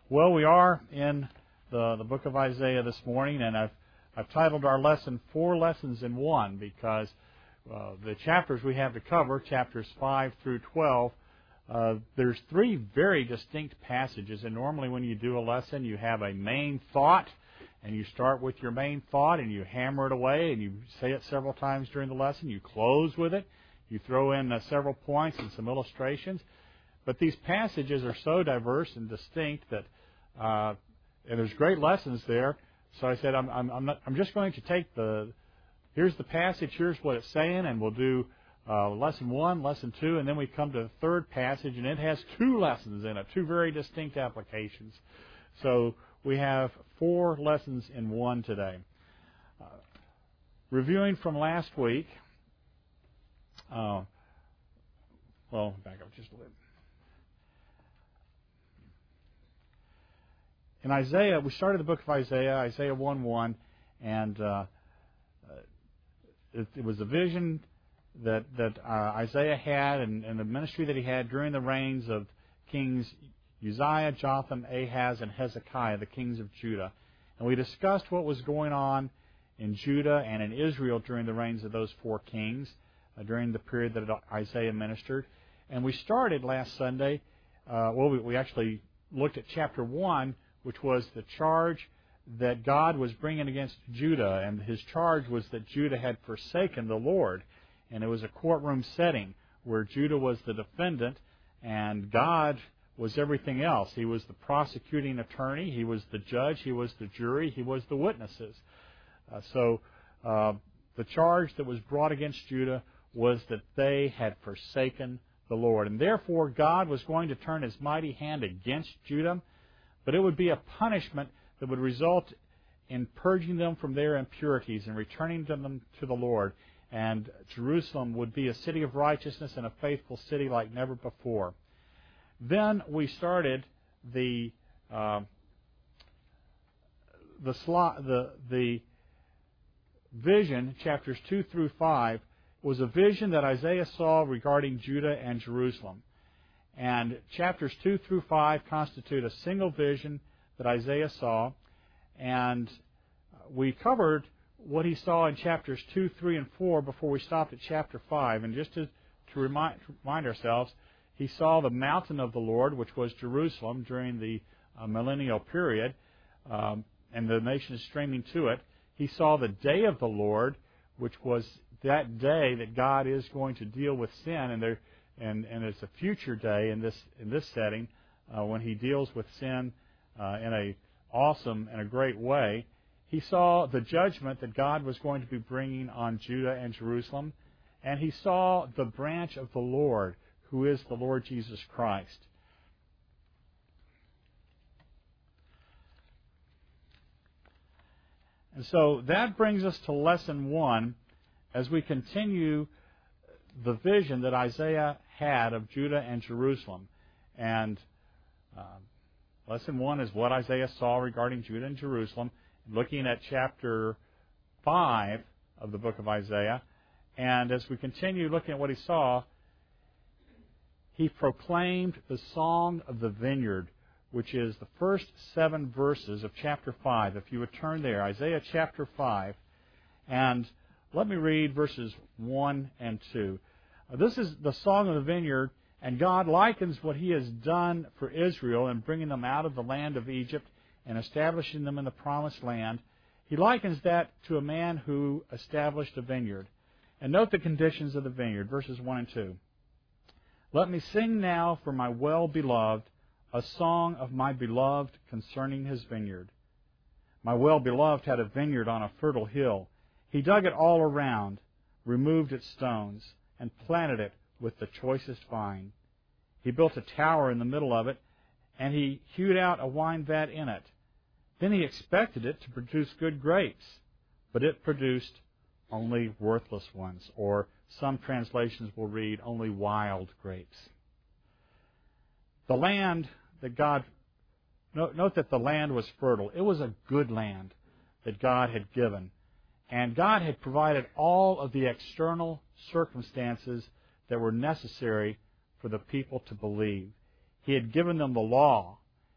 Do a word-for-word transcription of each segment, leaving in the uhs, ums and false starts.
Well, we are in the, the book of Isaiah this morning, and I've, I've titled our lesson Four Lessons in One, because uh, the chapters we have to cover, chapters five through twelve, uh, there's three very distinct passages, and normally when you do a lesson, you have a main thought, and you start with your main thought, and you hammer it away, and you say it several times during the lesson. You close with it. You throw in uh, several points and some illustrations. But these passages are so diverse and distinct that, uh, and there's great lessons there. So I said, I'm, I'm, I'm, not, I'm just going to take the, here's the passage, here's what it's saying, and we'll do uh, lesson one, lesson two, and then we come to the third passage, and it has two lessons in it, two very distinct applications. So we have four lessons in one today. Uh, reviewing from last week, uh, well, back up just a little. In Isaiah, we started the book of Isaiah, Isaiah one one, and uh, it, it was a vision that that uh, Isaiah had and, and the ministry that he had during the reigns of kings Uzziah, Jotham, Ahaz, and Hezekiah, the kings of Judah. And we discussed what was going on in Judah and in Israel during the reigns of those four kings, uh, during the period that Isaiah ministered. And we started last Sunday, uh, well, we, we actually looked at chapter one, which was the charge that God was bringing against Judah, and his charge was that Judah had forsaken the Lord. And it was a courtroom setting where Judah was the defendant and God was everything else. He was the prosecuting attorney, he was the judge, he was the jury, he was the witnesses. Uh, so uh, the charge that was brought against Judah was that they had forsaken the Lord. And therefore God was going to turn his mighty hand against Judah, but it would be a punishment that would result in purging them from their impurities and returning them to the Lord. And Jerusalem would be a city of righteousness and a faithful city like never before. Then we started the uh, the, sli- the the vision, chapters two through five, was a vision that Isaiah saw regarding Judah and Jerusalem. And chapters two through five constitute a single vision that Isaiah saw. And we covered what he saw in chapters two, three, and four before we stopped at chapter five. And just to, to remind, to remind ourselves, he saw the mountain of the Lord, which was Jerusalem during the uh, millennial period, um, and the nations streaming to it. He saw the day of the Lord, which was that day that God is going to deal with sin, and there And, and it's a future day in this in this setting uh, when he deals with sin uh, in a awesome and a great way. He saw the judgment that God was going to be bringing on Judah and Jerusalem, and he saw the branch of the Lord, who is the Lord Jesus Christ. And so that brings us to lesson one as we continue the vision that Isaiah had of Judah and Jerusalem. And uh, lesson one is what Isaiah saw regarding Judah and Jerusalem, looking at chapter five of the book of Isaiah. And as we continue looking at what he saw, he proclaimed the Song of the Vineyard, which is the first seven verses of chapter five. If you would turn there, Isaiah chapter five, and let me read verses one and two. Uh, this is the Song of the Vineyard, and God likens what he has done for Israel in bringing them out of the land of Egypt and establishing them in the promised land. He likens that to a man who established a vineyard. And note the conditions of the vineyard, verses one and two. Let me sing now for my well-beloved a song of my beloved concerning his vineyard. My well-beloved had a vineyard on a fertile hill. He dug it all around, removed its stones, and planted it with the choicest vine. He built a tower in the middle of it, and he hewed out a wine vat in it. Then he expected it to produce good grapes, but it produced only worthless ones, or some translations will read only wild grapes. The land that God, note, note that the land was fertile. It was a good land that God had given. And God had provided all of the external circumstances that were necessary for the people to believe. He had given them the law.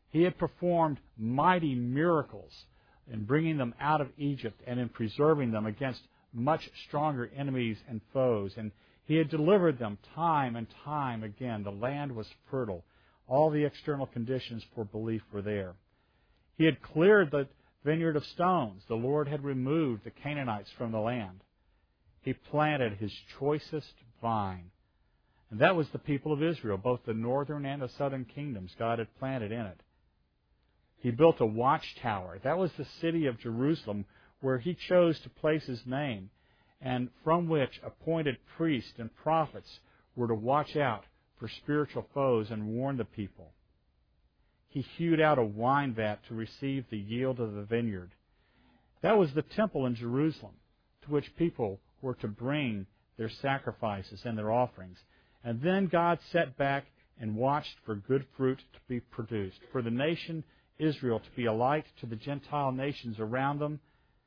He had performed mighty miracles in bringing them out of Egypt and in preserving them against much stronger enemies and foes. And He had delivered them time and time again. The land was fertile. All the external conditions for belief were there. He had cleared the vineyard of stones. The Lord had removed the Canaanites from the land. He planted His choicest vine. And that was the people of Israel, both the northern and the southern kingdoms God had planted in it. He built a watchtower. That was the city of Jerusalem where He chose to place His name, and from which appointed priests and prophets were to watch out for spiritual foes and warn the people. He hewed out a wine vat to receive the yield of the vineyard. That was the temple in Jerusalem, to which people were to bring their sacrifices and their offerings. And then God sat back and watched for good fruit to be produced, for the nation Israel to be a light to the Gentile nations around them,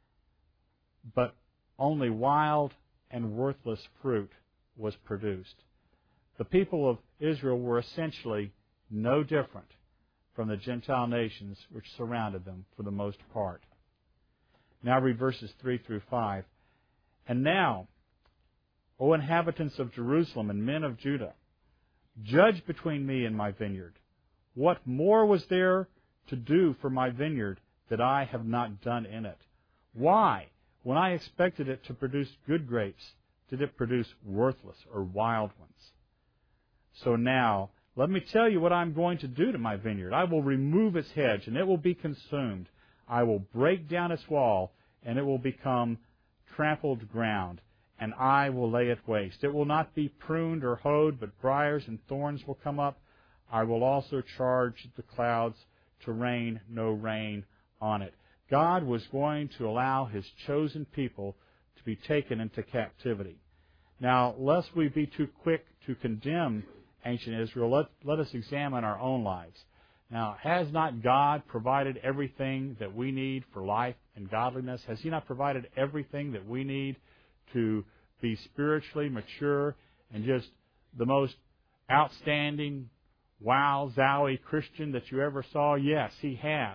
but only wild and worthless fruit was produced. The people of Israel were essentially no different from the Gentile nations which surrounded them for the most part. Now read verses three through five. And now, O inhabitants of Jerusalem and men of Judah, judge between me and my vineyard. What more was there to do for my vineyard that I have not done in it? Why, when I expected it to produce good grapes, did it produce worthless or wild ones? So now, let me tell you what I'm going to do to my vineyard. I will remove its hedge, and it will be consumed. I will break down its wall, and it will become trampled ground, and I will lay it waste. It will not be pruned or hoed, but briars and thorns will come up. I will also charge the clouds to rain no rain on it. God was going to allow His chosen people to be taken into captivity. Now, lest we be too quick to condemn ancient Israel, let, let us examine our own lives. Now, has not God provided everything that we need for life and godliness? Has He not provided everything that we need to be spiritually mature and just the most outstanding, wow, zowie Christian that you ever saw? Yes, He has.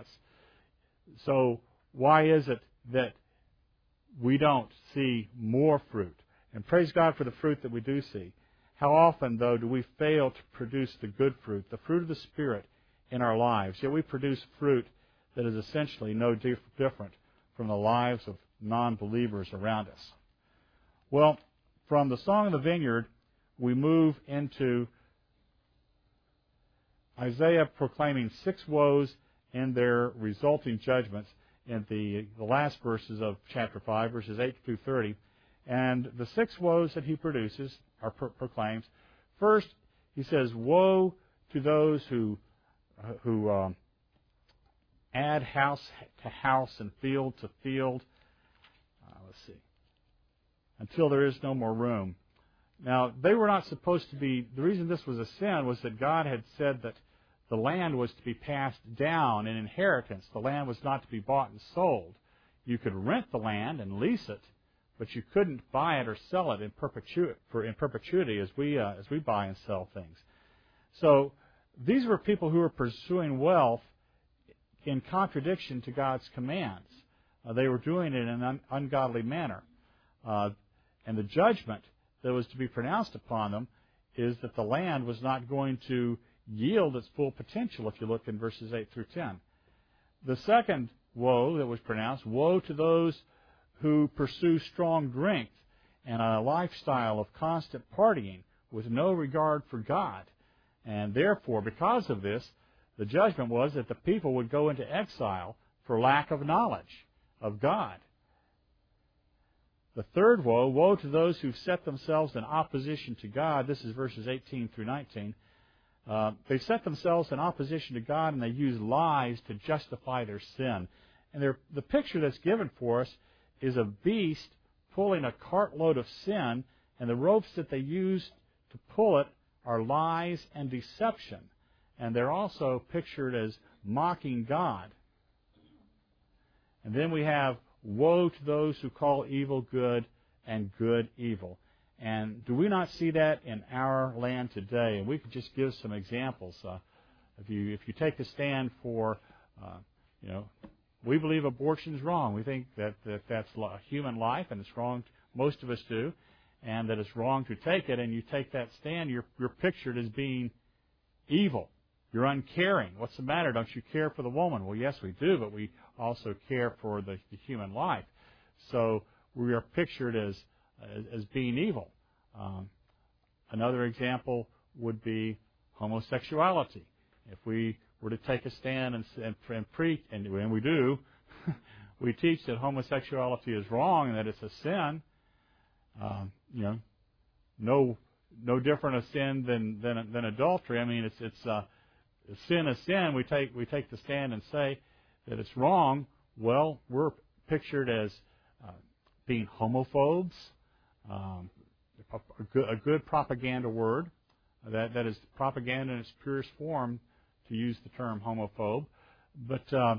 So why is it that we don't see more fruit? And praise God for the fruit that we do see. How often, though, do we fail to produce the good fruit, the fruit of the Spirit in our lives? Yet we produce fruit that is essentially no dif- different from the lives of non-believers around us. Well, from the Song of the Vineyard, we move into Isaiah proclaiming six woes and their resulting judgments in the, the last verses of chapter five, verses eight through thirty. And the six woes that he produces are pro- proclaims. First, he says, woe to those who who um, add house to house and field to field. Uh, let's see. Until there is no more room. Now, they were not supposed to be, the reason this was a sin was that God had said that the land was to be passed down in inheritance. The land was not to be bought and sold. You could rent the land and lease it, but you couldn't buy it or sell it in perpetuity, for in perpetuity as we uh, as we buy and sell things. So these were people who were pursuing wealth in contradiction to God's commands. Uh, they were doing it in an un- ungodly manner. Uh, and the judgment that was to be pronounced upon them is that the land was not going to yield its full potential, if you look in verses eight through ten. The second woe that was pronounced, woe to those who pursue strong drink and a lifestyle of constant partying with no regard for God. And therefore, because of this, the judgment was that the people would go into exile for lack of knowledge of God. The third woe, woe to those who've set themselves in opposition to God. This is verses eighteen through nineteen. Uh, they set themselves in opposition to God, and they use lies to justify their sin. And the picture that's given for us is a beast pulling a cartload of sin, and the ropes that they use to pull it are lies and deception. And they're also pictured as mocking God. And then we have woe to those who call evil good and good evil. And do we not see that in our land today? And we could just give some examples. Uh, If you if you take a stand for, uh, you know, we believe abortion is wrong. We think that, that that's a human life and it's wrong. Most of us do, and that it's wrong to take it. And you take that stand, you're you're pictured as being evil. You're uncaring. What's the matter? Don't you care for the woman? Well, yes, we do, but we also care for the, the human life. So we are pictured as as, as being evil. Um, another example would be homosexuality. If we were to take a stand and, and, and preach, and, and we do, we teach that homosexuality is wrong and that it's a sin. Um, you know, no no different a sin than than, than adultery. I mean, it's it's uh, sin is sin. We take we take the stand and say that it's wrong. Well, we're pictured as uh, being homophobes. Um, a, a, good, a good propaganda word. That that is propaganda in its purest form, to use the term homophobe. But uh,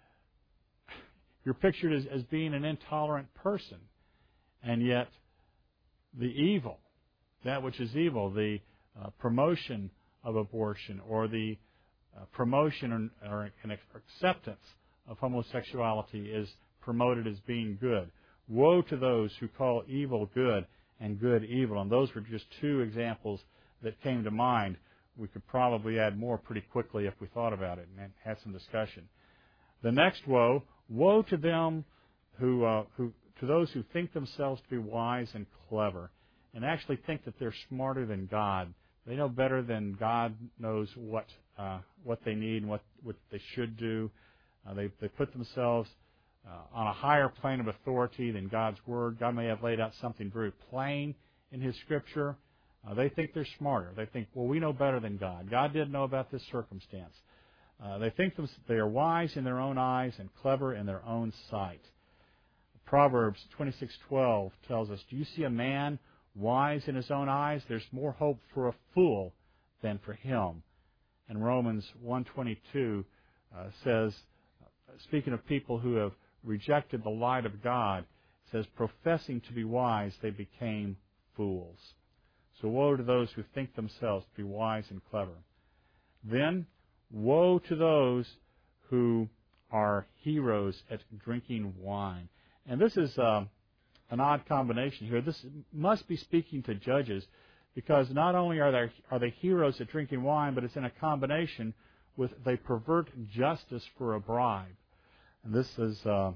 you're pictured as, as being an intolerant person, and yet the evil, that which is evil, the uh, promotion of abortion or the uh, promotion or, or an acceptance of homosexuality is promoted as being good. Woe to those who call evil good and good evil. And those were just two examples that came to mind. We could probably add more pretty quickly if we thought about it and had some discussion. The next woe, woe to them who, uh, who, to those who think themselves to be wise and clever and actually think that they're smarter than God. They know better than God knows what, uh, what they need and what, what they should do. Uh, they, they put themselves uh, on a higher plane of authority than God's Word. God may have laid out something very plain in His Scripture. Uh, they think they're smarter. They think, well, we know better than God. God didn't know about this circumstance. Uh, they think them, they are wise in their own eyes and clever in their own sight. Proverbs twenty-six twelve tells us, do you see a man wise in his own eyes? There's more hope for a fool than for him. And Romans one twenty-two uh, says, speaking of people who have rejected the light of God, it says, professing to be wise, they became fools. So woe to those who think themselves to be wise and clever. Then, woe to those who are heroes at drinking wine. And this is uh, an odd combination here. This must be speaking to judges, because not only are they, are they heroes at drinking wine, but it's in a combination with they pervert justice for a bribe. And this is uh,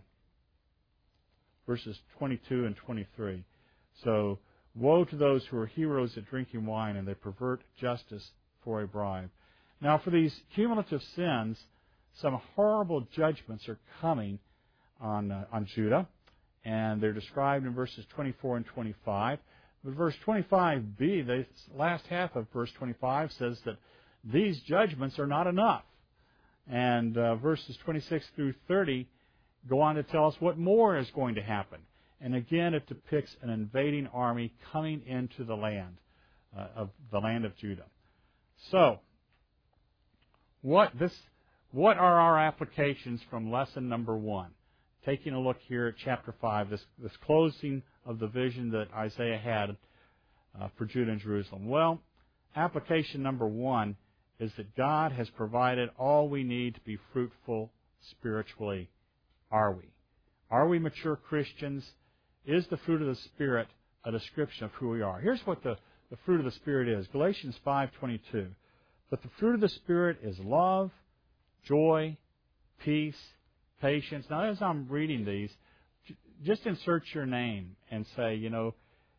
verses twenty-two and twenty-three. So, woe to those who are heroes at drinking wine and they pervert justice for a bribe. Now, for these cumulative sins, some horrible judgments are coming on uh, on Judah, and they're described in verses twenty-four and twenty-five. But verse twenty-five b, the last half of verse twenty-five, says that these judgments are not enough. And uh, verses twenty-six through thirty go on to tell us what more is going to happen. And again, it depicts an invading army coming into the land, uh, of the land of Judah. So, what this, what are our applications from lesson number one? Taking a look here at chapter five, this, this closing of the vision that Isaiah had uh, for Judah and Jerusalem. Well, application number one is that God has provided all we need to be fruitful spiritually. Are we? Are we mature Christians? Is the fruit of the Spirit a description of who we are? Here's what the, the fruit of the Spirit is. Galatians five twenty-two. But the fruit of the Spirit is love, joy, peace, patience. Now, as I'm reading these, just insert your name and say, you know,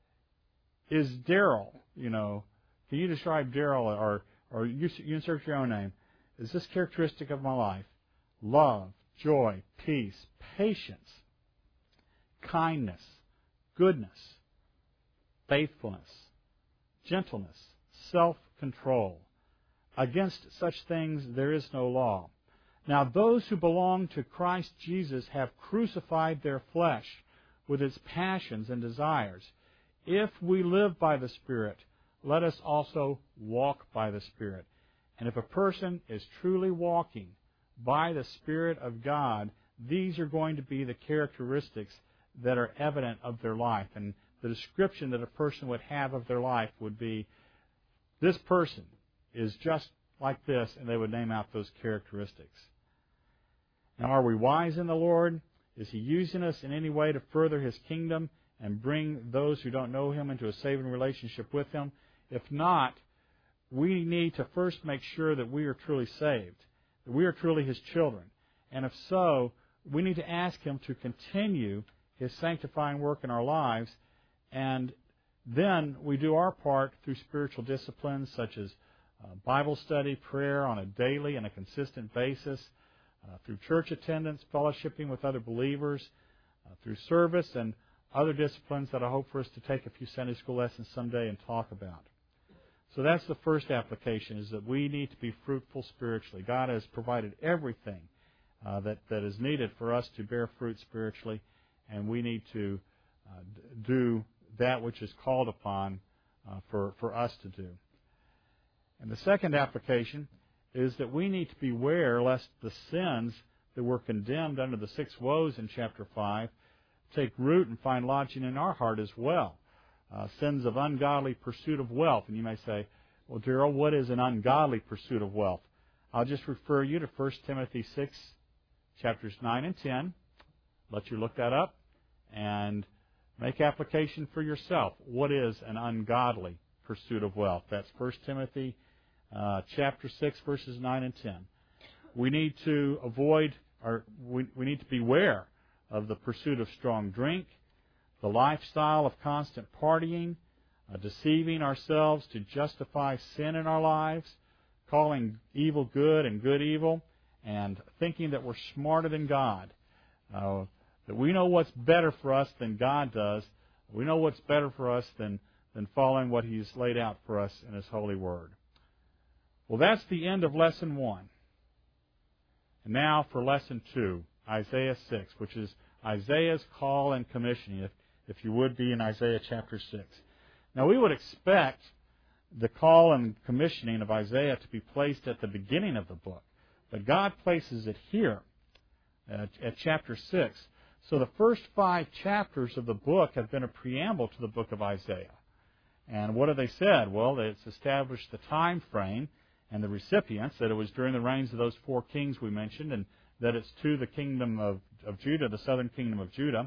is Daryl, you know, can you describe Daryl, or, or you, you insert your own name. Is this characteristic of my life? Love, joy, peace, patience, kindness, goodness, faithfulness, gentleness, self-control. Against such things there is no law. Now those who belong to Christ Jesus have crucified their flesh with its passions and desires. If we live by the Spirit, let us also walk by the Spirit. And if a person is truly walking by the Spirit of God, these are going to be the characteristics that are evident of their life. And the description that a person would have of their life would be, this person is just like this, and they would name out those characteristics. Now, are we wise in the Lord? Is He using us in any way to further His kingdom and bring those who don't know Him into a saving relationship with Him? If not, we need to first make sure that we are truly saved, that we are truly His children. And if so, we need to ask Him to continue His sanctifying work in our lives, and then we do our part through spiritual disciplines such as uh, Bible study, prayer on a daily and a consistent basis, uh, through church attendance, fellowshipping with other believers, uh, through service, and other disciplines that I hope for us to take a few Sunday school lessons someday and talk about. So that's the first application, is that we need to be fruitful spiritually. God has provided everything uh, that, that is needed for us to bear fruit spiritually, and we need to uh, do that which is called upon uh, for, for us to do. And the second application is that we need to beware lest the sins that were condemned under the six woes in chapter five take root and find lodging in our heart as well. Uh, sins of ungodly pursuit of wealth. And you may say, well, Darrell, what is an ungodly pursuit of wealth? I'll just refer you to First Timothy six, chapters nine and ten. Let you look that up and make application for yourself. What is an ungodly pursuit of wealth? That's First Timothy uh, chapter six, verses nine and ten. We need to avoid, or we, we need to beware of the pursuit of strong drink, the lifestyle of constant partying, uh, deceiving ourselves to justify sin in our lives, calling evil good and good evil, and thinking that we're smarter than God, uh, that we know what's better for us than God does. We know what's better for us than, than following what He's laid out for us in His holy word. Well, that's the end of lesson one. And now for lesson two, Isaiah six, which is Isaiah's call and commissioning, if, if you would be in Isaiah chapter six. Now, we would expect the call and commissioning of Isaiah to be placed at the beginning of the book, but God places it here at, at chapter six. So the first five chapters of the book have been a preamble to the book of Isaiah. And what have they said? Well, it's established the time frame and the recipients, that it was during the reigns of those four kings we mentioned, and that it's to the kingdom of, of Judah, the southern kingdom of Judah.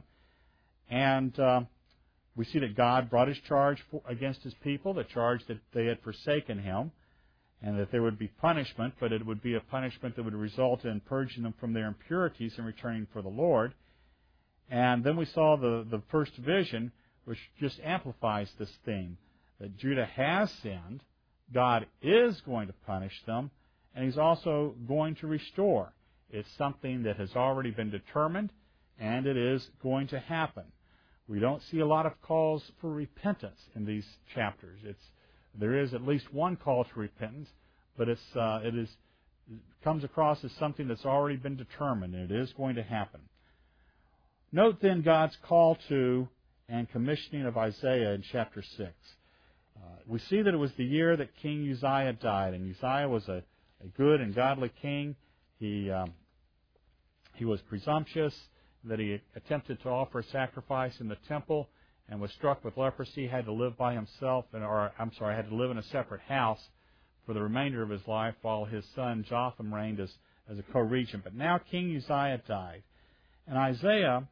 And uh, we see that God brought His charge for, against His people, the charge that they had forsaken Him, and that there would be punishment, but it would be a punishment that would result in purging them from their impurities and returning for the Lord. And then we saw the, the first vision, which just amplifies this theme, that Judah has sinned, God is going to punish them, and He's also going to restore. It's something that has already been determined, and it is going to happen. We don't see a lot of calls for repentance in these chapters. It's there is at least one call to repentance, but it's uh, it is it comes across as something that's already been determined, and it is going to happen. Note then God's call to and commissioning of Isaiah in chapter six. Uh, we see that it was the year that King Uzziah died, and Uzziah was a, a good and godly king. He um, he was presumptuous, that he attempted to offer a sacrifice in the temple and was struck with leprosy, had to live by himself, and, or I'm sorry, had to live in a separate house for the remainder of his life while his son Jotham reigned as, as a co-regent. But now King Uzziah died, and Isaiah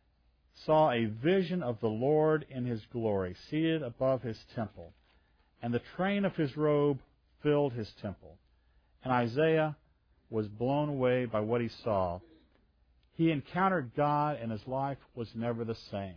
saw a vision of the Lord in His glory, seated above His temple, and the train of His robe filled His temple. And Isaiah was blown away by what he saw. He encountered God, and his life was never the same.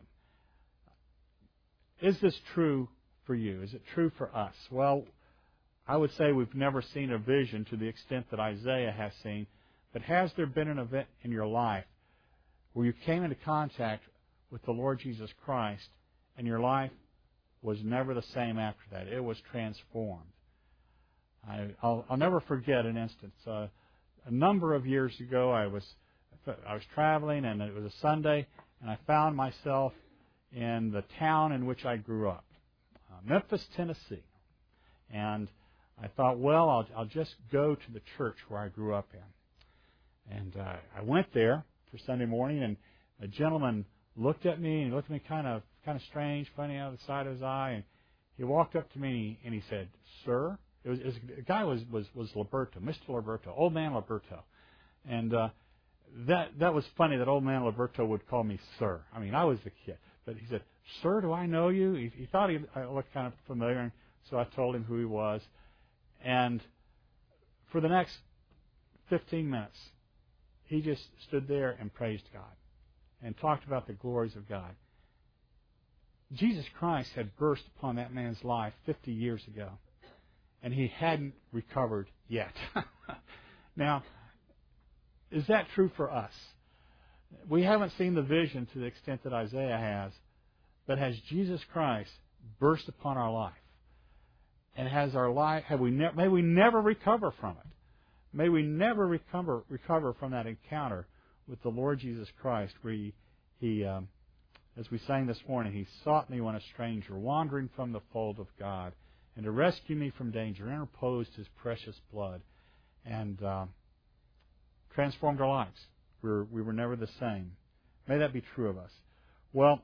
Is this true for you? Is it true for us? Well, I would say we've never seen a vision to the extent that Isaiah has seen, but has there been an event in your life where you came into contact with the Lord Jesus Christ, and your life was never the same after that? It was transformed. I, I'll, I'll never forget an instance. Uh, a number of years ago, I was I was traveling, and it was a Sunday, and I found myself in the town in which I grew up, uh, Memphis, Tennessee. And I thought, well, I'll, I'll just go to the church where I grew up in. And uh, I went there for Sunday morning, and a gentleman looked at me, and he looked at me kind of kind of strange, funny out of the side of his eye, and he walked up to me, and he said, "Sir, It was, it was the guy was was was Liberto, Mister Liberto, Old Man Liberto, and uh, that that was funny that Old Man Liberto would call me sir. I mean, I was the kid, but he said, "Sir, do I know you?" He, he thought he I looked kind of familiar, and so I told him who he was, and for the next fifteen minutes, he just stood there and praised God and talked about the glories of God. Jesus Christ had burst upon that man's life fifty years ago, and he hadn't recovered yet. Now, is that true for us? We haven't seen the vision to the extent that Isaiah has, but has Jesus Christ burst upon our life? And has our life, have we ne- may we never recover from it. May we never recover recover from that encounter with the Lord Jesus Christ, where He, he um, as we sang this morning, He sought me when a stranger, wandering from the fold of God, and to rescue me from danger, interposed His precious blood, and uh, transformed our lives. We were, we were never the same. May that be true of us. Well,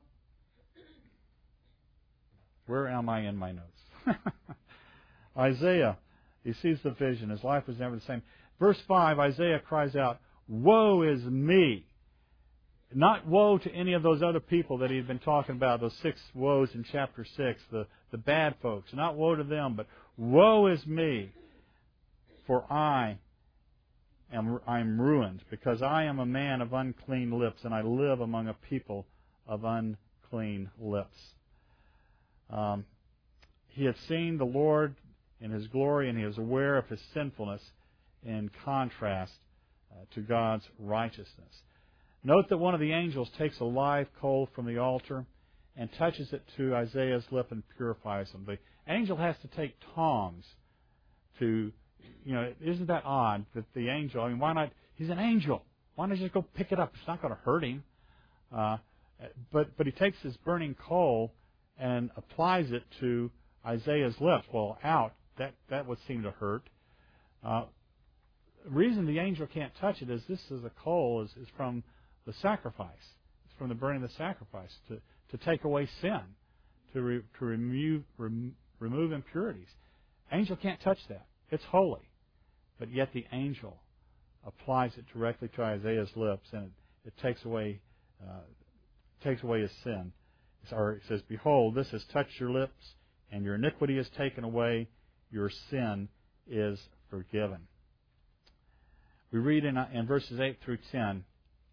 where am I in my notes? Isaiah, he sees the vision. His life was never the same. Verse five, Isaiah cries out, "Woe is me!" Not woe to any of those other people that he had been talking about, those six woes in chapter six, the, the bad folks. Not woe to them, but woe is me, for I am I am ruined, because I am a man of unclean lips, and I live among a people of unclean lips. Um, he had seen the Lord in His glory, and he was aware of his sinfulness in contrast uh, to God's righteousness. Note that one of the angels takes a live coal from the altar and touches it to Isaiah's lip and purifies him. The angel has to take tongs to, you know, isn't that odd that the angel, I mean, why not, he's an angel. Why not just go pick it up? It's not going to hurt him. Uh, but, but he takes this burning coal and applies it to Isaiah's lips. Well, out, that, that would seem to hurt. Uh, the reason the angel can't touch it is this is a coal is, is from the sacrifice. It's from the burning of the sacrifice to, to take away sin, to re, to remove rem, remove impurities. Angel can't touch that. It's holy. But yet the angel applies it directly to Isaiah's lips, and it, it takes away uh, takes away his sin. Or it says, "Behold, this has touched your lips, and your iniquity is taken away, your sin is forgiven." We read in, in verses eight through ten,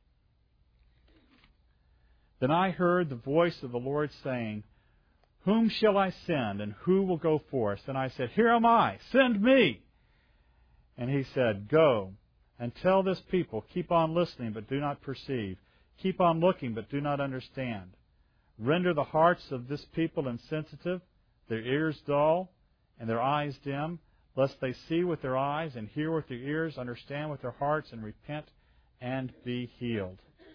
"Then I heard the voice of the Lord saying, Whom shall I send, and who will go for us? And I said, Here am I, send me. And He said, Go, and tell this people, keep on listening, but do not perceive. Keep on looking, but do not understand. Render the hearts of this people insensitive, their ears dull, and their eyes dim, lest they see with their eyes, and hear with their ears, understand with their hearts, and repent, and be healed."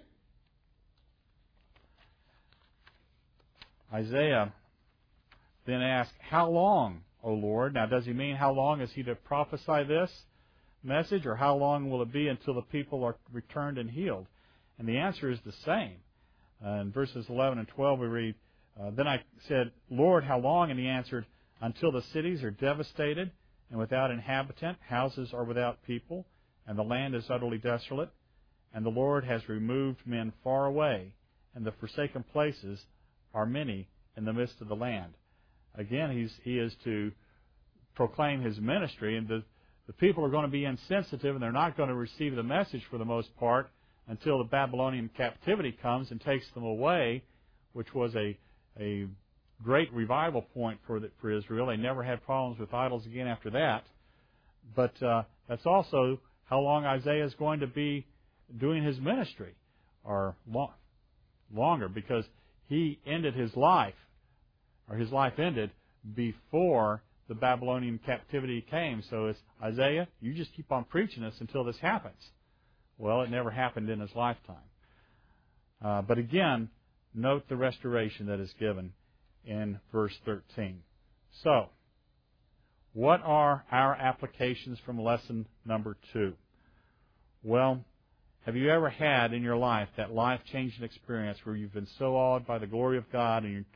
Isaiah then asks, "How long, O Lord?" Now, does he mean how long is he to prophesy this message, or how long will it be until the people are returned and healed? And the answer is the same. Uh, in verses eleven and twelve we read, uh, "Then I said, Lord, how long?" And He answered, "Until the cities are devastated and without inhabitant, houses are without people, and the land is utterly desolate, and the Lord has removed men far away, and the forsaken places are many in the midst of the land." Again, he's, he is to proclaim his ministry, and the, the people are going to be insensitive, and they're not going to receive the message for the most part until the Babylonian captivity comes and takes them away, which was a a great revival point for the, for Israel. They never had problems with idols again after that. But uh, that's also how long Isaiah is going to be doing his ministry, or long, longer, because he ended his life, or his life ended before the Babylonian captivity came. So it's, Isaiah, you just keep on preaching this until this happens. Well, it never happened in his lifetime. Uh, but again, note the restoration that is given in verse thirteen. So, what are our applications from lesson number two? Well, have you ever had in your life that life-changing experience where you've been so awed by the glory of God and you,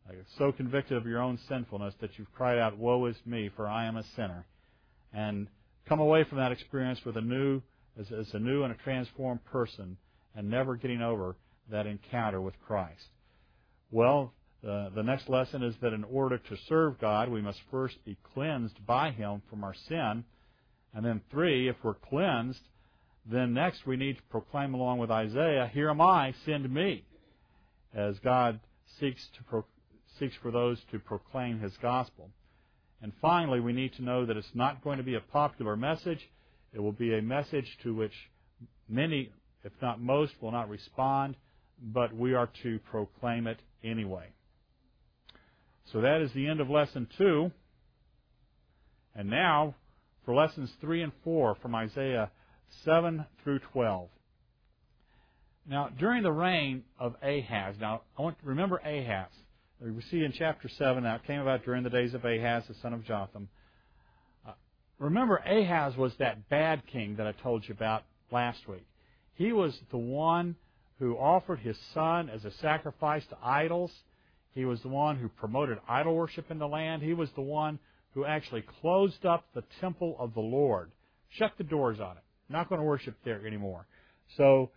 uh, so convicted of your own sinfulness that you've cried out, "Woe is me, for I am a sinner," and come away from that experience with a new, as, as a new and a transformed person, and never getting over that encounter with Christ. Well, uh, the next lesson is that in order to serve God, we must first be cleansed by Him from our sin. And then three, if we're cleansed, then next we need to proclaim along with Isaiah, "Here am I, send me," as God seeks to pro- seeks for those to proclaim His gospel. And finally, we need to know that it's not going to be a popular message. It will be a message to which many, if not most, will not respond, but we are to proclaim it anyway. So that is the end of Lesson two. And now for Lessons three and four from Isaiah seven through twelve. Now, during the reign of Ahaz, now, I want to remember Ahaz. We see in chapter seven, now it came about during the days of Ahaz, the son of Jotham. Uh, remember, Ahaz was that bad king that I told you about last week. He was the one who offered his son as a sacrifice to idols. He was the one who promoted idol worship in the land. He was the one who actually closed up the temple of the Lord, shut the doors on it. Not going to worship there anymore. So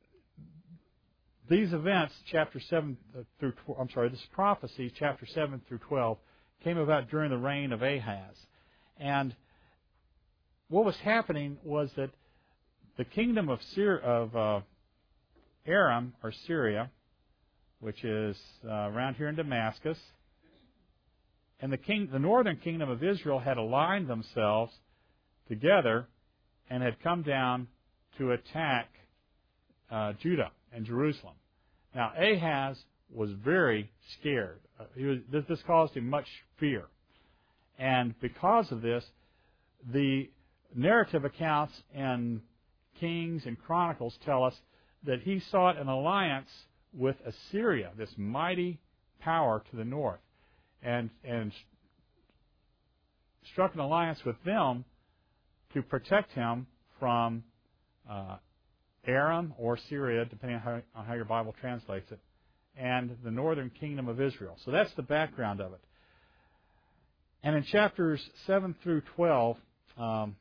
these events, chapter seven through I'm sorry, this prophecy, chapter seven through twelve, came about during the reign of Ahaz. And what was happening was that the kingdom of Syria, of uh, Aram or Syria, which is uh, around here in Damascus, and the king, the northern kingdom of Israel had aligned themselves together and had come down to attack uh, Judah and Jerusalem. Now, Ahaz was very scared. Uh, he was, this, this caused him much fear. And because of this, the narrative accounts in Kings and Chronicles tell us that he sought an alliance with Assyria, this mighty power to the north, and, and struck an alliance with them to protect him from uh, Aram or Syria, depending on how, on how your Bible translates it, and the northern kingdom of Israel. So that's the background of it. And in chapters seven through twelve, um,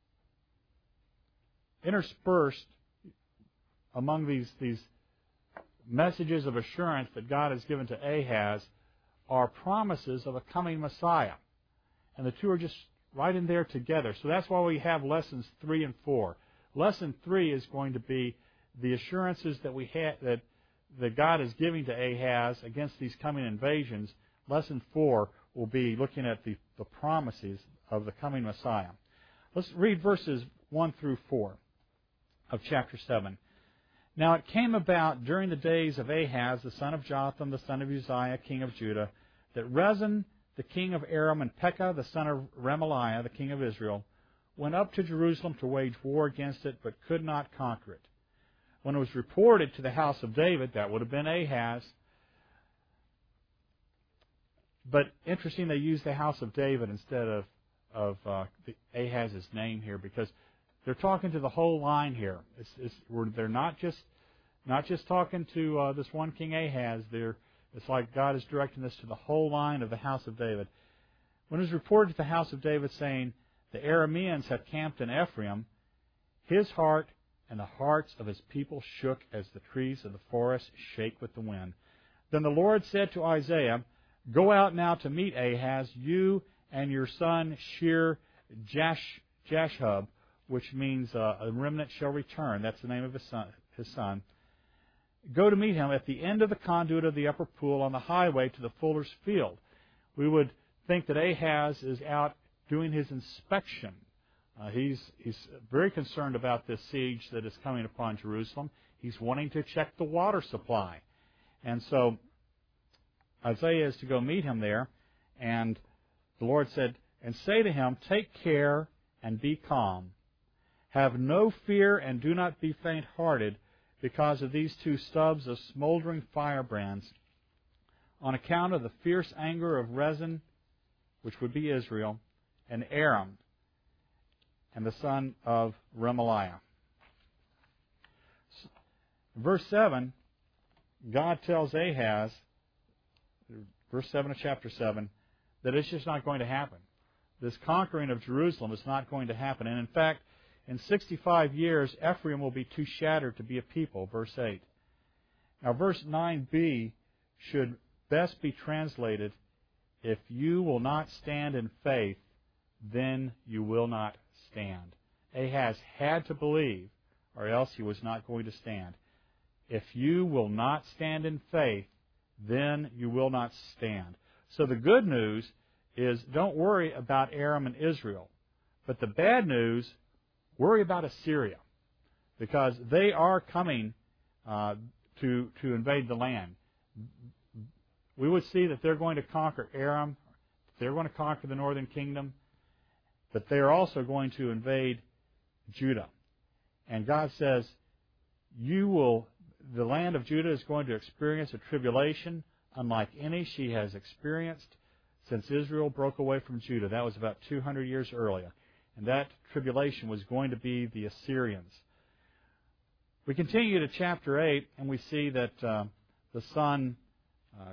interspersed among these, these messages of assurance that God has given to Ahaz are promises of a coming Messiah. And the two are just right in there together. So that's why we have lessons three and four. Lesson three is going to be the assurances that we ha- that that God is giving to Ahaz against these coming invasions. Lesson four will be looking at the, the promises of the coming Messiah. Let's read verses one through four of chapter seven. Now it came about during the days of Ahaz, the son of Jotham, the son of Uzziah, king of Judah, that Rezin, the king of Aram, and Pekah, the son of Remaliah, the king of Israel, went up to Jerusalem to wage war against it, but could not conquer it. When it was reported to the house of David, that would have been Ahaz. But interesting, they used the house of David instead of, of uh, the Ahaz's name here, because they're talking to the whole line here. It's, it's, we're, they're not just not just talking to uh, this one king Ahaz. They're, it's like God is directing this to the whole line of the house of David. When it was reported to the house of David, saying, "The Arameans have camped in Ephraim," his heart and the hearts of his people shook as the trees of the forest shake with the wind. Then the Lord said to Isaiah, "Go out now to meet Ahaz, you and your son Shear Jash, Jashub," which means uh, a remnant shall return. That's the name of his son, his son. "Go to meet him at the end of the conduit of the upper pool on the highway to the fuller's field." We would think that Ahaz is out doing his inspection. Uh, he's, he's very concerned about this siege that is coming upon Jerusalem. He's wanting to check the water supply. And so Isaiah is to go meet him there. And the Lord said, "And say to him, take care and be calm. Have no fear and do not be faint-hearted because of these two stubs of smoldering firebrands, on account of the fierce anger of Rezin," which would be Israel, "and Aram, and the son of Remaliah." Verse seven, God tells Ahaz, verse seven of chapter seven, that it's just not going to happen. This conquering of Jerusalem is not going to happen. And in fact, in sixty-five years, Ephraim will be too shattered to be a people, verse eight. Now, verse nine b should best be translated, if you will not stand in faith, then you will not stand. Ahaz had to believe, or else he was not going to stand. If you will not stand in faith, then you will not stand. So the good news is, don't worry about Aram and Israel. But the bad news, worry about Assyria, because they are coming uh, to to invade the land. We would see that they're going to conquer Aram, they're going to conquer the northern kingdom, but they are also going to invade Judah. And God says, you will, the land of Judah is going to experience a tribulation unlike any she has experienced since Israel broke away from Judah. That was about two hundred years earlier. And that tribulation was going to be the Assyrians. We continue to chapter eight, and we see that uh, the son uh,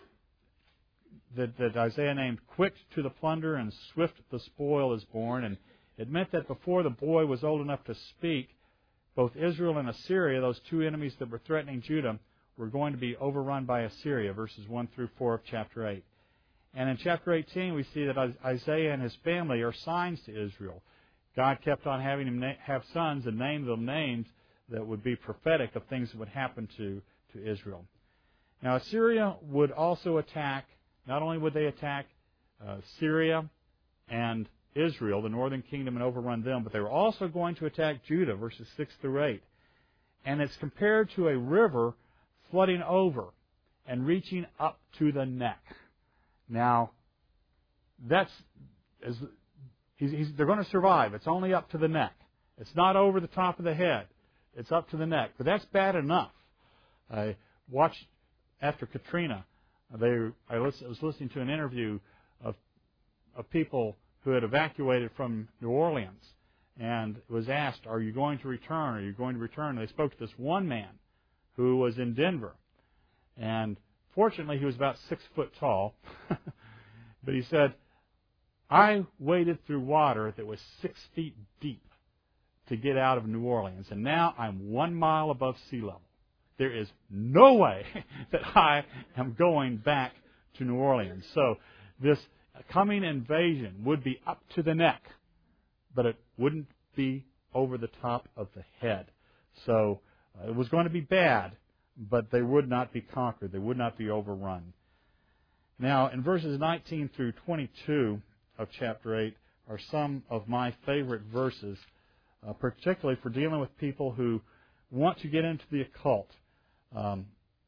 that, that Isaiah named Quick to the Plunder and Swift the Spoil is born. And it meant that before the boy was old enough to speak, both Israel and Assyria, those two enemies that were threatening Judah, were going to be overrun by Assyria, verses one through four of chapter eight. And in chapter eighteen, we see that Isaiah and his family are signs to Israel. God kept on having him have sons and name them names that would be prophetic of things that would happen to, to Israel. Now, Assyria would also attack, not only would they attack uh, Syria and Israel, the northern kingdom, and overrun them, but they were also going to attack Judah, verses six through eight. And it's compared to a river flooding over and reaching up to the neck. Now, that's as he's, he's, they're going to survive. It's only up to the neck. It's not over the top of the head. It's up to the neck. But that's bad enough. I watched after Katrina. They I was listening to an interview of of people who had evacuated from New Orleans, and it was asked, "Are you going to return? Are you going to return?" And they spoke to this one man who was in Denver, and fortunately, he was about six foot tall. But he said, I waded through water that was six feet deep to get out of New Orleans, and now I'm one mile above sea level. There is no way that I am going back to New Orleans. So this coming invasion would be up to the neck, but it wouldn't be over the top of the head. So uh, it was going to be bad, but they would not be conquered. They would not be overrun. Now, in verses nineteen through twenty-two of chapter eight are some of my favorite verses, uh, particularly for dealing with people who want to get into the occult, um,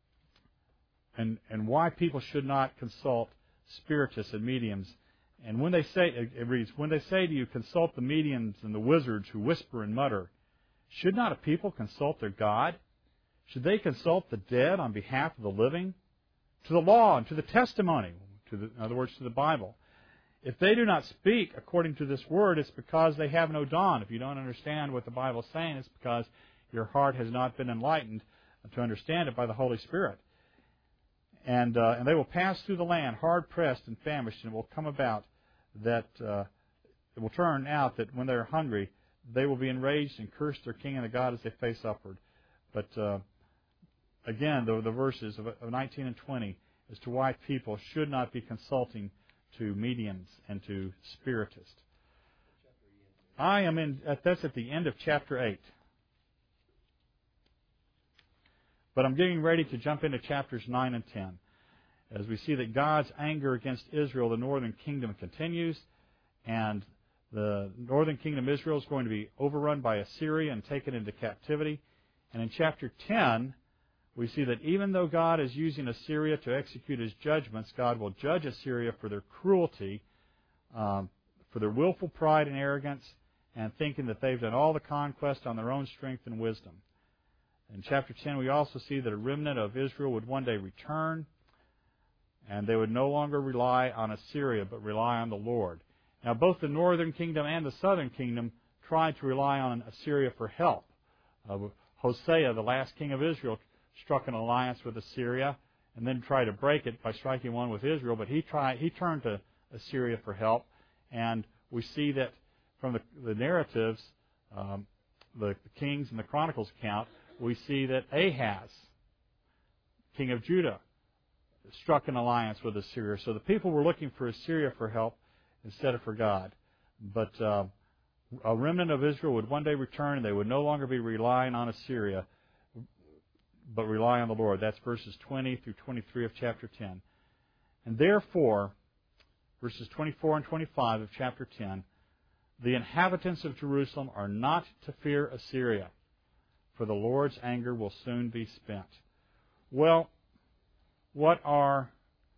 and, and why people should not consult spiritists and mediums. And when they say, it reads, when they say to you, consult the mediums and the wizards who whisper and mutter, should not a people consult their God? Should they consult the dead on behalf of the living? To the law and to the testimony, to the, in other words, to the Bible. If they do not speak according to this word, it's because they have no dawn. If you don't understand what the Bible is saying, it's because your heart has not been enlightened to understand it by the Holy Spirit. And, uh, and they will pass through the land, hard-pressed and famished, and it will come about that uh, it will turn out that when they are hungry, they will be enraged and curse their king and the God as they face upward. But uh, again, the, the verses of, of nineteen and twenty as to why people should not be consulting to mediums and to spiritists. I am in, that's at the end of chapter eight. But I'm getting ready to jump into chapters nine and ten. As we see that God's anger against Israel, the northern kingdom, continues, and the northern kingdom Israel is going to be overrun by Assyria and taken into captivity. And in chapter ten, we see that even though God is using Assyria to execute His judgments, God will judge Assyria for their cruelty, um, for their willful pride and arrogance, and thinking that they've done all the conquest on their own strength and wisdom. In chapter ten, we also see that a remnant of Israel would one day return, and they would no longer rely on Assyria, but rely on the Lord. Now, both the northern kingdom and the southern kingdom tried to rely on Assyria for help. Uh, Hosea, the last king of Israel, struck an alliance with Assyria, and then try to break it by striking one with Israel. But he tried. He turned to Assyria for help, and we see that from the, the narratives, um, the, the Kings and the Chronicles account, we see that Ahaz, king of Judah, struck an alliance with Assyria. So the people were looking for Assyria for help instead of for God. But uh, a remnant of Israel would one day return, and they would no longer be relying on Assyria, but rely on the Lord. That's verses twenty through twenty-three of chapter ten. And therefore, verses twenty-four and twenty-five of chapter ten, the inhabitants of Jerusalem are not to fear Assyria, for the Lord's anger will soon be spent. Well, what are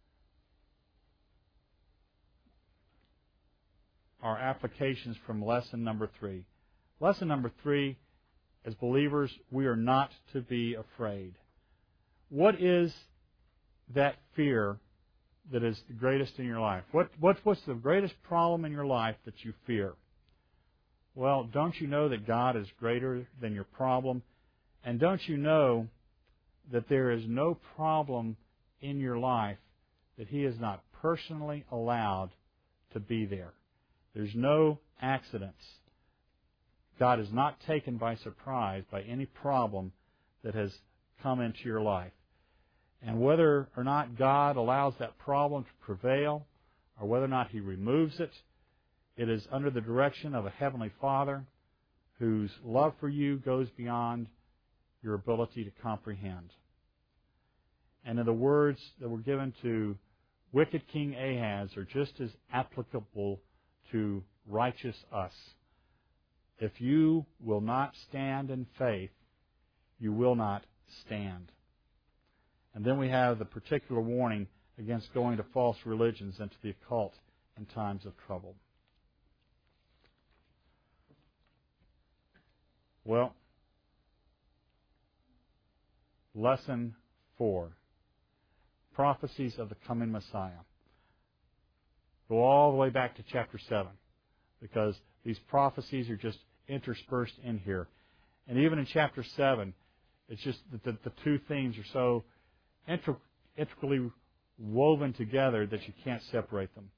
our applications from lesson number three? Lesson number three, as believers, we are not to be afraid. What is that fear that is the greatest in your life? What, what, what's the greatest problem in your life that you fear? Well, don't you know that God is greater than your problem? And don't you know that there is no problem in your life that He has not personally allowed to be there? There's no accidents. God is not taken by surprise by any problem that has come into your life. And whether or not God allows that problem to prevail, or whether or not He removes it, it is under the direction of a Heavenly Father whose love for you goes beyond your ability to comprehend. And in the words that were given to wicked King Ahaz are just as applicable to righteous us. If you will not stand in faith, you will not stand. And then we have the particular warning against going to false religions and to the occult in times of trouble. Well, lesson four, prophecies of the coming Messiah. Go all the way back to chapter seven, because these prophecies are just interspersed in here. And even in chapter seven, it's just that the, the two themes are so intricately woven together that you can't separate them.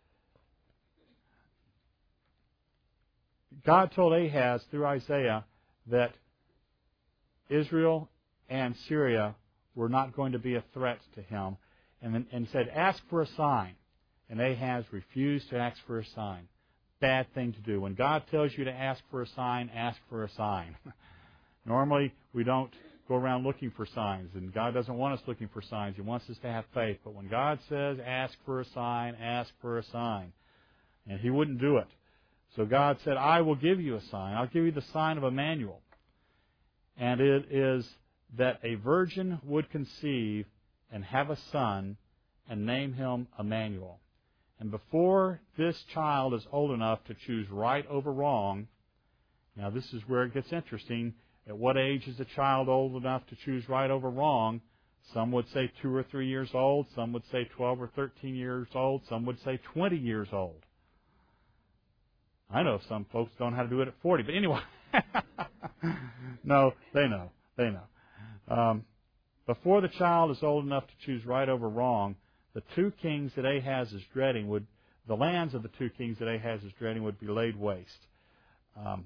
God told Ahaz through Isaiah that Israel and Syria were not going to be a threat to him, and, and said, ask for a sign. And Ahaz refused to ask for a sign. Bad thing to do. When God tells you to ask for a sign, ask for a sign. Normally, we don't go around looking for signs, and God doesn't want us looking for signs. He wants us to have faith. But when God says, ask for a sign, ask for a sign. And He wouldn't do it. So God said, I will give you a sign. I'll give you the sign of Emmanuel. And it is that a virgin would conceive and have a son and name him Emmanuel. And before this child is old enough to choose right over wrong, now this is where it gets interesting. At what age is a child old enough to choose right over wrong? Some would say two or three years old. Some would say twelve or thirteen years old. Some would say twenty years old. I know some folks don't know how to do it at forty, but anyway. No, they know. They know. Um, before the child is old enough to choose right over wrong, the two kings that Ahaz is dreading would, the lands of the two kings that Ahaz is dreading would be laid waste. Um,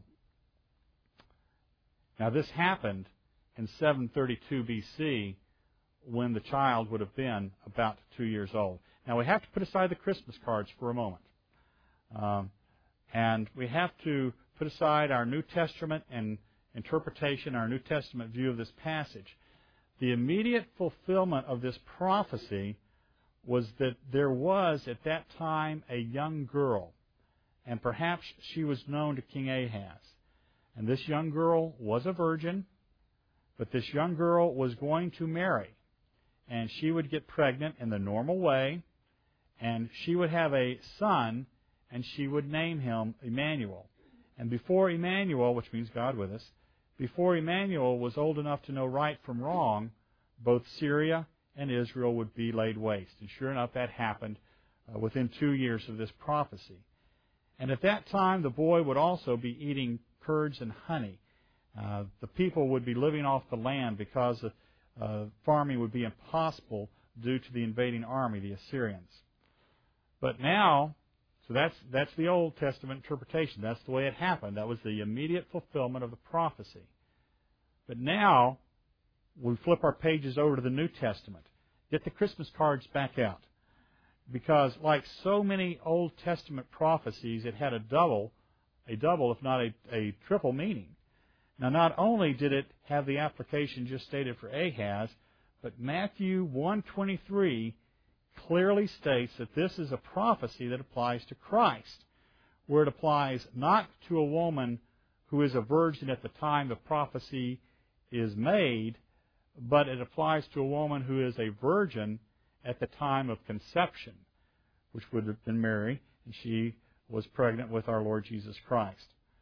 now this happened in seven thirty-two B C when the child would have been about two years old. Now we have to put aside the Christmas cards for a moment. Um, and we have to put aside our New Testament and interpretation, our New Testament view of this passage. The immediate fulfillment of this prophecy was that there was at that time a young girl, and perhaps she was known to King Ahaz. And this young girl was a virgin, but this young girl was going to marry, and she would get pregnant in the normal way, and she would have a son, and she would name him Emmanuel. And before Emmanuel, which means God with us, before Emmanuel was old enough to know right from wrong, both Syria and Israel would be laid waste. And sure enough, that happened uh, within two years of this prophecy. And at that time, the boy would also be eating curds and honey. Uh, the people would be living off the land because of, uh, farming would be impossible due to the invading army, the Assyrians. But now, so that's that's the Old Testament interpretation. That's the way it happened. That was the immediate fulfillment of the prophecy. But now, we flip our pages over to the New Testament. Get the Christmas cards back out. Because like so many Old Testament prophecies, it had a double, a double, if not a, a triple meaning. Now, not only did it have the application just stated for Ahaz, but Matthew one twenty-three clearly states that this is a prophecy that applies to Christ, where it applies not to a woman who is a virgin at the time the prophecy is made, but it applies to a woman who is a virgin at the time of conception, which would have been Mary, and she was pregnant with our Lord Jesus Christ.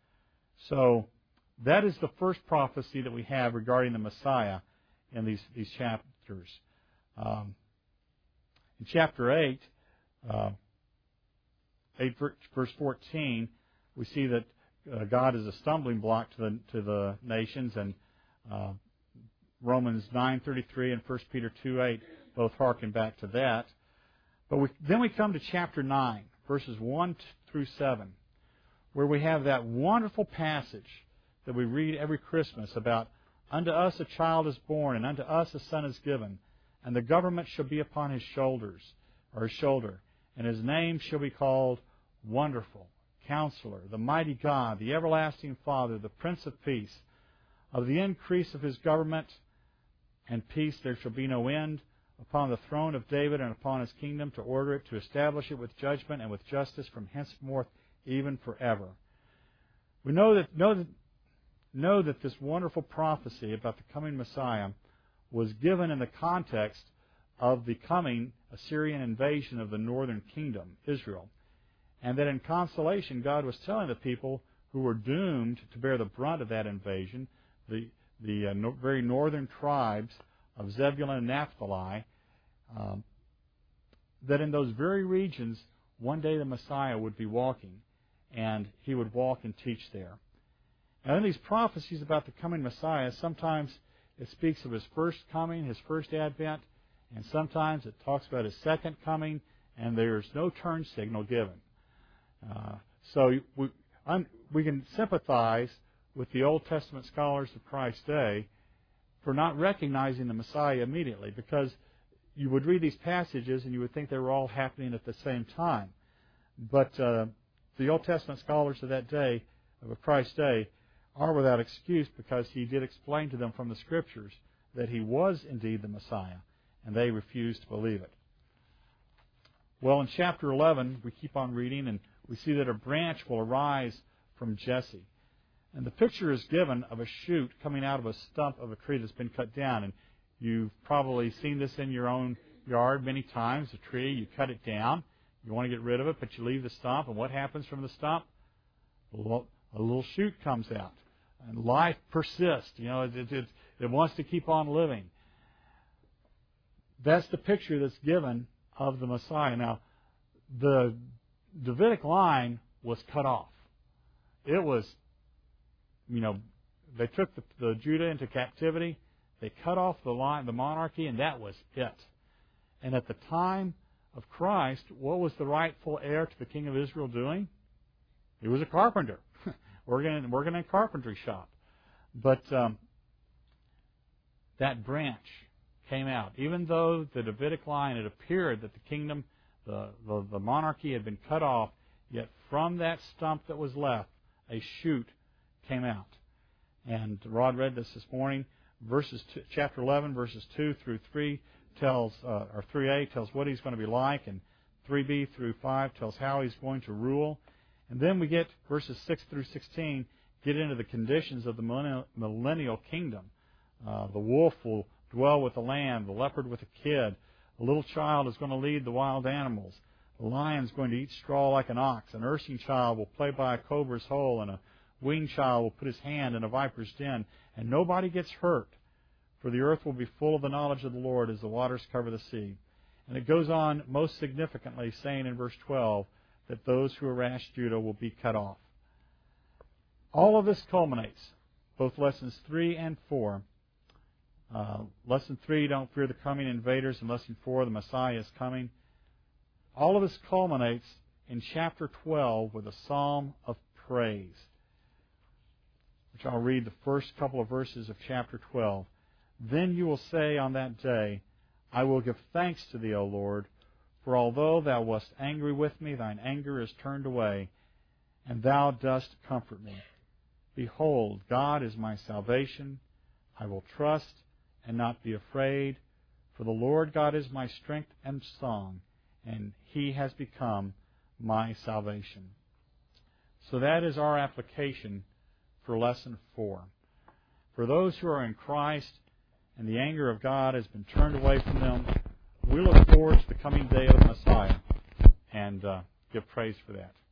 So that is the first prophecy that we have regarding the Messiah in these, these chapters. Um, in chapter eight, uh, eight verse fourteen, we see that uh, God is a stumbling block to the to the nations, and uh, Romans nine thirty-three and First Peter two eight both harken back to that. But we, then we come to chapter nine, verses one through seven, where we have that wonderful passage that we read every Christmas about, "Unto us a child is born, and unto us a son is given, and the government shall be upon his shoulders, or his shoulder, and his name shall be called Wonderful, Counselor, the Mighty God, the Everlasting Father, the Prince of Peace. Of the increase of his government and peace there shall be no end, upon the throne of David and upon his kingdom, to order it, to establish it with judgment and with justice from henceforth even forever." We know that know that know that this wonderful prophecy about the coming Messiah was given in the context of the coming Assyrian invasion of the northern kingdom, Israel, and that in consolation God was telling the people who were doomed to bear the brunt of that invasion, the the uh, no, very northern tribes of Zebulun and Naphtali, um, that in those very regions, one day the Messiah would be walking, and he would walk and teach there. Now, in these prophecies about the coming Messiah, sometimes it speaks of his first coming, his first advent, and sometimes it talks about his second coming, and there's no turn signal given. Uh, so we, I'm, we can sympathize with the Old Testament scholars of Christ's day for not recognizing the Messiah immediately, because you would read these passages and you would think they were all happening at the same time. But uh, the Old Testament scholars of that day, of Christ's day, are without excuse, because he did explain to them from the Scriptures that he was indeed the Messiah, and they refused to believe it. Well, in chapter eleven, we keep on reading, and we see that a branch will arise from Jesse. And the picture is given of a shoot coming out of a stump of a tree that's been cut down. And you've probably seen this in your own yard many times. A tree, you cut it down. You want to get rid of it, but you leave the stump. And what happens from the stump? A little, a little shoot comes out. And life persists. You know, it, it, it wants to keep on living. That's the picture that's given of the Messiah. Now, the Davidic line was cut off. It was... You know, they took the, the Judah into captivity. They cut off the line, the monarchy, and that was it. And at the time of Christ, what was the rightful heir to the king of Israel doing? He was a carpenter, working, working in a carpentry shop. But um, that branch came out. Even though the Davidic line, it appeared that the kingdom, the, the, the monarchy had been cut off, yet from that stump that was left, a shoot came out. And Rod read this this morning. Verses two, chapter eleven, verses two through three tells, uh, or three a tells what he's going to be like, and three b through five tells how he's going to rule. And then we get verses six through sixteen get into the conditions of the millennial, millennial kingdom. Uh, the wolf will dwell with the lamb, the leopard with the kid. A little child is going to lead the wild animals. The lion is going to eat straw like an ox. A nursing child will play by a cobra's hole, and a weaned child will put his hand in a viper's den, and nobody gets hurt, for the earth will be full of the knowledge of the Lord as the waters cover the sea. And it goes on most significantly, saying in verse twelve that those who harass Judah will be cut off. All of this culminates, both lessons three and four, Uh, lesson three, don't fear the coming invaders. And lesson four, the Messiah is coming. All of this culminates in chapter twelve with a psalm of praise, which I'll read the first couple of verses of chapter twelve. Then you will say on that day, I will give thanks to thee, O Lord, for although thou wast angry with me, thine anger is turned away, and thou dost comfort me. Behold, God is my salvation. I will trust and not be afraid, for the Lord God is my strength and song, and He has become my salvation. So that is our application for lesson four. For those who are in Christ and the anger of God has been turned away from them, we look forward to the coming day of the Messiah and uh, give praise for that.